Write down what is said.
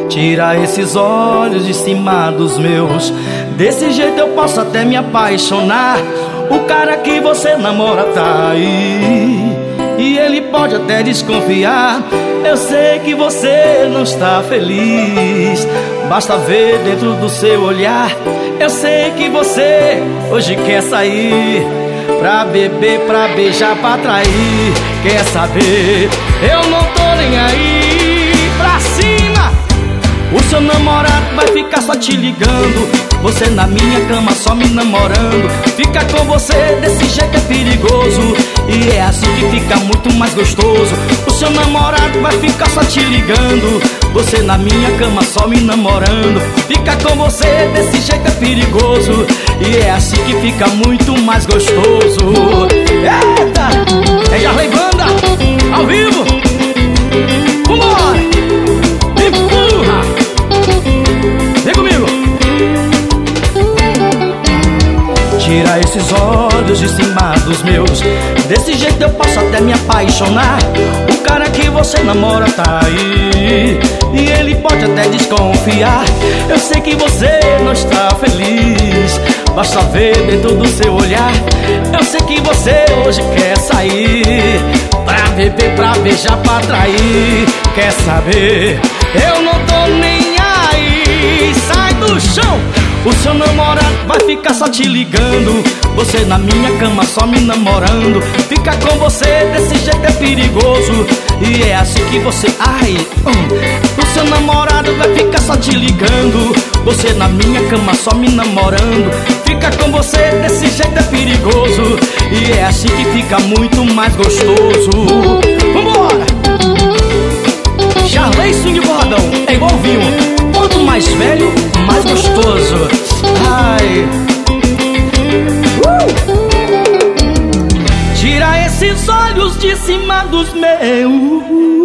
Tira esses olhos de cima dos meus. Desse jeito eu posso até me apaixonar. O cara que você namora tá aí e ele pode até desconfiar. Eu sei que você não está feliz, basta ver dentro do seu olhar. Eu sei que você hoje quer sair pra beber, pra beijar, pra trair. Quer saber? Eu não tô nem aí. Pra cima! O seu namorado vai ficar só te ligando, você na minha cama só me namorando. Fica com você desse jeito é perigoso, e é assim que fica muito mais gostoso. O seu namorado vai ficar só te ligando, você na minha cama só me namorando. Fica com você desse jeito é perigoso, e é assim que fica muito mais gostoso. Eita! É Jarley Banda, ao vivo! Vambora! Empurra! Vem comigo! Tira esses olhos de cima dos meus. Desse jeito eu posso até me apaixonar. O cara que você namora tá aí e ele pode até desconfiar. Eu sei que você não está feliz, basta ver dentro do seu olhar. Eu sei que você hoje quer sair pra beber, pra beijar, pra trair. Quer saber? Eu não tô nem aí. Sai do chão! O seu namorado vai ficar só te ligando, você na minha cama só me namorando. Fica com você desse jeito é perigoso, e é assim que você... O seu namorado vai ficar só te ligando, você na minha cama só me namorando. Fica com você desse jeito é perigoso, e é assim que fica muito mais gostoso. Vambora! Jarley Swing Bordão é igual vinho, quanto mais velho, mais gostoso. Ai. Tira esses olhos de cima dos meus.